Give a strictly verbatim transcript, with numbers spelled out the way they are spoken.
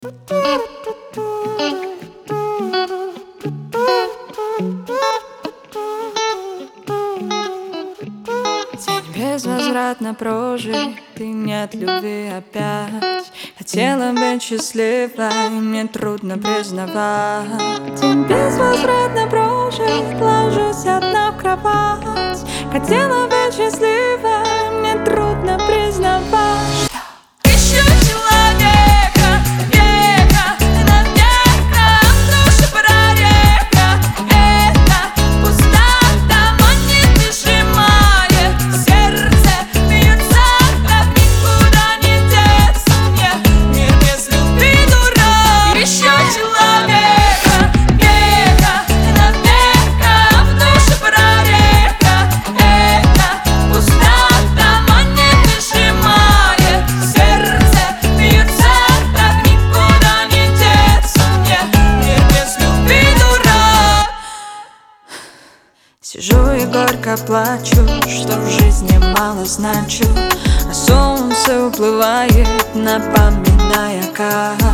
День безвозвратно прожитый, нет любви опять. Хотела быть счастливой, мне трудно признавать. День безвозвратно прожит, ложусь одна в кровать. Хотела быть счастливой, мне трудно признавать. Ищу человека, века, на века, душа прорека. Это пустота, манит нежимая. Сердце бьется, так никуда не деться мне. Мир без любви дурак. Ищу человека, века, на века, душа прорека. Это пустота, манит нежимая. Сердце бьется, так никуда не деться мне. Мир без любви дурак. Сижу и горько плачу, что в жизни мало значу, а солнце уплывает, напоминая, как